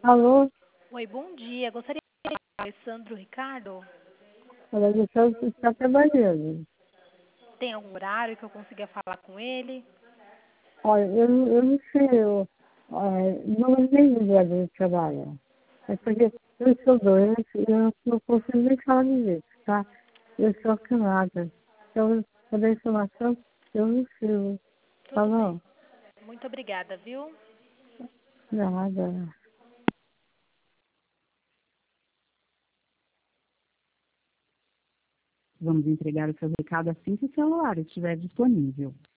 Alô, Oi, bom dia. Gostaria de falar com o Alessandro Ricardo. ela disse que está trabalhando. Tem algum horário que eu consiga falar com ele? Olha, eu não sei, não é nem ligado de trabalho. É porque eu sou doente e eu não consigo nem falar direito, tá? Eu sou acamada. Então, toda a informação eu não sei. Tá Tudo bem. bom? Muito obrigada, viu? Nada. Vamos entregar o seu recado assim que o celular estiver disponível.